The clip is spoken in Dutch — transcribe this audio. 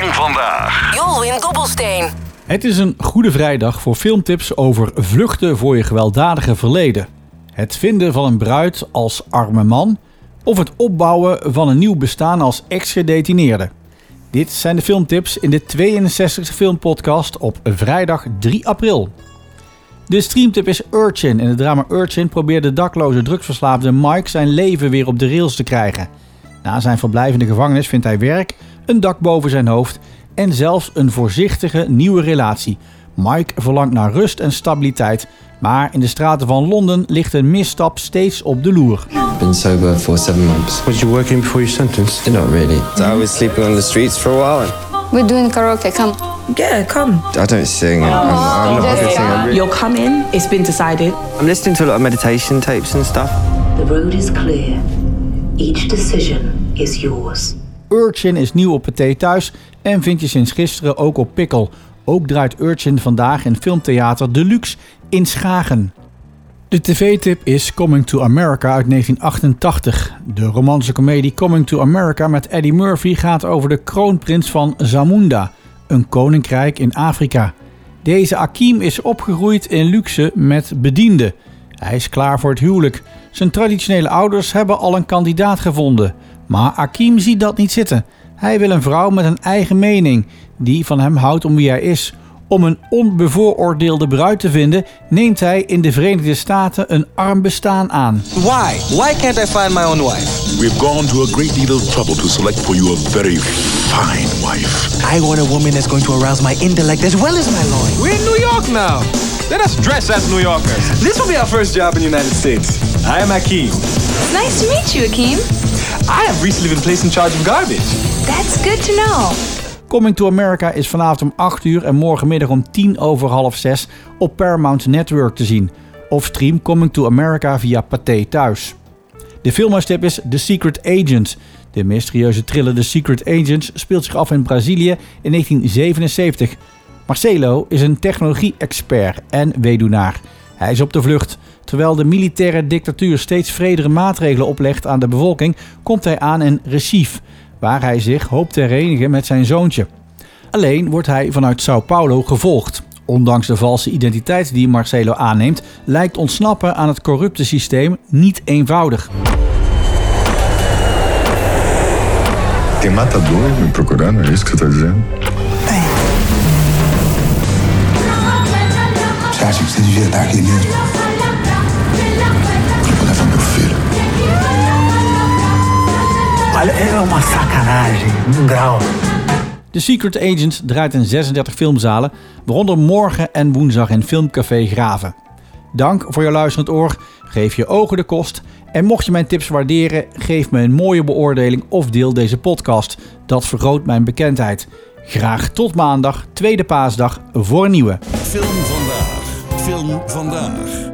Film Vandaag. Jolwin Dobbelsteen. Het is een goede vrijdag voor filmtips over vluchten voor je gewelddadige verleden. Het vinden van een bruid als arme man of het opbouwen van een nieuw bestaan als ex-gedetineerde. Dit zijn de filmtips in de 62e filmpodcast op vrijdag 3 april. De streamtip is Urchin. In het drama Urchin probeert de dakloze drugsverslaafde Mike zijn leven weer op de rails te krijgen. Na zijn verblijf in de gevangenis vindt hij werk, een dak boven zijn hoofd en zelfs een voorzichtige nieuwe relatie. Mike verlangt naar rust en stabiliteit, maar in de straten van Londen ligt een misstap steeds op de loer. Been sober for 7 months. Was you working before you sentenced? Not really. I was sleeping on the streets for a while. We're doing karaoke, come. Yeah, come. I don't sing. I'm not a good singer. You'll come in, it's been decided. I'm listening to a lot of meditation tapes and stuff. The road is clear. Each decision is yours. Urchin is nieuw op Pathé Thuis en vind je sinds gisteren ook op Pikkel. Ook draait Urchin vandaag in Filmtheater Deluxe in Schagen. De tv-tip is Coming to America uit 1988. De romantische komedie Coming to America met Eddie Murphy gaat over de kroonprins van Zamunda, een koninkrijk in Afrika. Deze Akeem is opgegroeid in luxe met bedienden. Hij is klaar voor het huwelijk. Zijn traditionele ouders hebben al een kandidaat gevonden. Maar Akeem ziet dat niet zitten. Hij wil een vrouw met een eigen mening, die van hem houdt om wie hij is. Om een onbevooroordeelde bruid te vinden, neemt hij in de Verenigde Staten een arm bestaan aan. Why? Why can't I find my own wife? We've gone to a great deal of trouble to select for you a very fine wife. I want a woman that's going to arouse my intellect as well as my loins. We're in New York now. Let us dress as New Yorkers. This will be our first job in the United States. I am Akeem. Nice to meet you, Akeem. I have recently been placed in charge of garbage. That's good to know. Coming to America is vanavond om 8 uur en morgenmiddag om 6:10 op Paramount Network te zien. Of stream Coming to America via Pathé Thuis. De filmhuistip is The Secret Agent. De mysterieuze thriller The Secret Agents speelt zich af in Brazilië in 1977. Marcelo is een technologie-expert en weduwnaar. Hij is op de vlucht. Terwijl de militaire dictatuur steeds vredere maatregelen oplegt aan de bevolking, komt hij aan in Recife, waar hij zich hoopt te herenigen met zijn zoontje. Alleen wordt hij vanuit Sao Paulo gevolgd. Ondanks de valse identiteit die Marcelo aanneemt, lijkt ontsnappen aan het corrupte systeem niet eenvoudig. Tem matador me procurando, é isso que você está dizendo? Você acha que você devia estar aqui mesmo? Vou levar meu filho. Olha, é uma sacanagem, grau. The Secret Agent draait in 36 filmzalen, waaronder morgen en woensdag in Filmcafé Graven. Dank voor je luisterend oor, geef je ogen de kost en mocht je mijn tips waarderen, geef me een mooie beoordeling of deel deze podcast. Dat vergroot mijn bekendheid. Graag tot maandag, tweede paasdag, voor een nieuwe. Film Vandaag. Film Vandaag.